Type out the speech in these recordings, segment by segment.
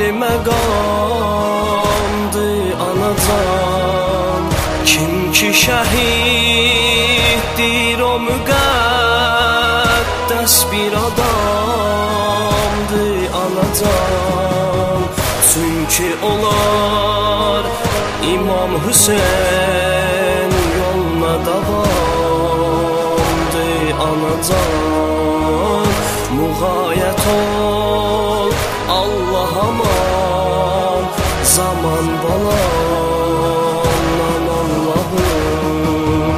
məqamdı anacan. Kim ki şəhiddir o müqəddəs bir adamdı anacan. Çünki onlar İmam Hüseyin yoluna davamdı anacan. Muğayət ol Allah aman, zaman balandan Allahım.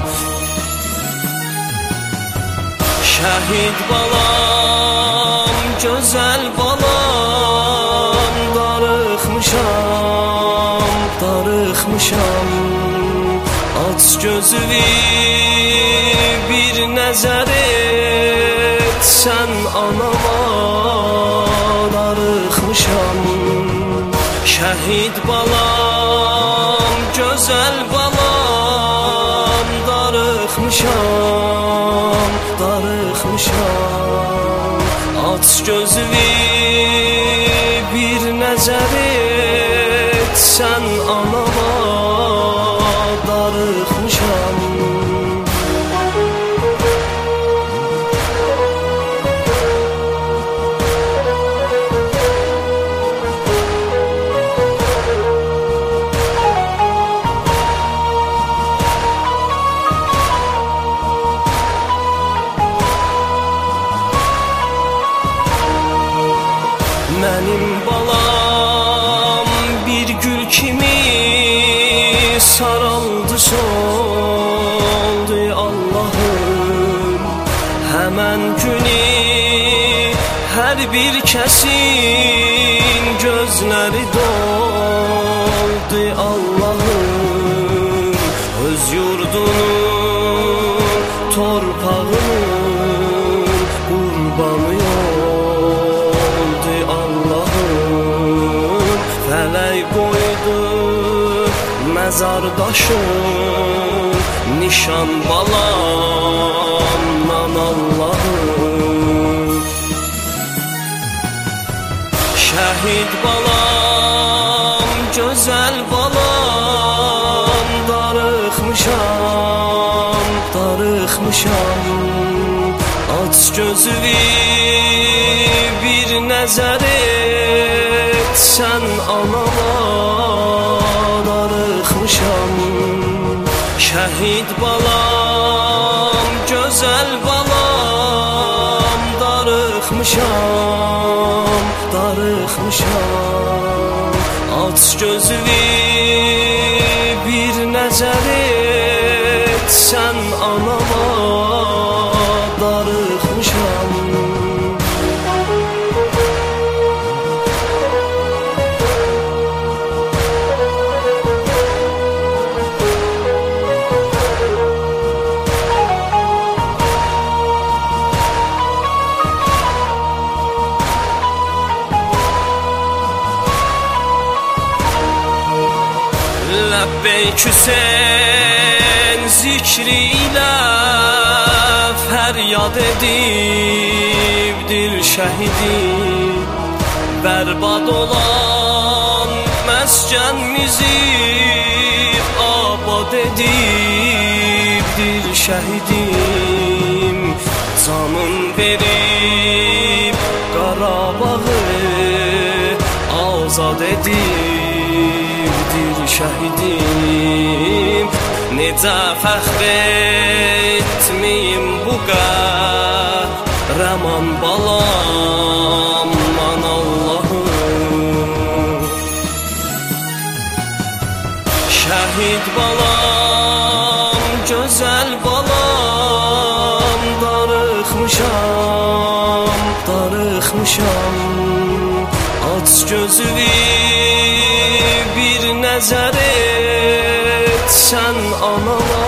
Şəhid balam, gözəl balam, darıxmışam, darıxmışam. Aç gözünü bir nəzər et, sən anama darıxmışam. Şəhid balam, gözəl balam, darıxmışam, darıxmışam. Aç gözünü bir nəzər et, sən anama darıxmışam. Mənim balam bir gül kimi saraldı, soldu Allahım. Həmən günü hər bir kəsin gözləri doldu Allahım. Öz yurdunun torpağının qurbanı oldu Allahım. Fələk qoydu məzardaşın nişan balamdan Allahım. Şəhid balam, gözəl balam, darıxmışam, darıxmışam. Aç gözünü bir nəzər et, sən anama darıxmışam. Şəhid balam, gözəl balam, darıxmışam, darıxmışam. Aç gözünü bir nəzər et, sən anama darıxmışam. Ləbbeyk Hüseyin zikri ilə fəryad edib dil şəhidi. Bərbad olan məskənimizi abad edib dil şəhidim. Canın verib Qarabağı azad edib dil şəhidim. Necə fəxr etməyim bu qəhrəman balamdan Allahım. Şəhid balam, gözəl balam, darıxmışam, darıxmışam. Aç gözünü bir nəzər et, sən anama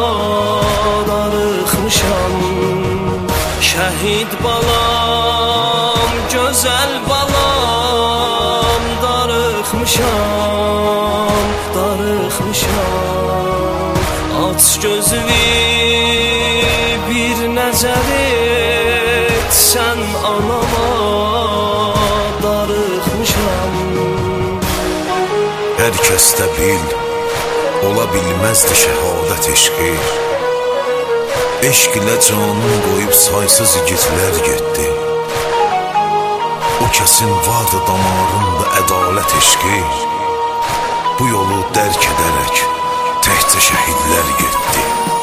darıxmışam. Şəhid balam, gözəl balam, darıxmışam, darıxmışam. Aç gözünü bir nəzər et, sən anama darıxmışam. hər kəsdə bil, ola bilməzdi şəhadət eşqi. Eşq ilə canın qoyub saysız igidlər getdi. O kəsin vardı damarında ədalət eşqi. Bu yolu dərk edərək təkcə şəhidlər getdi.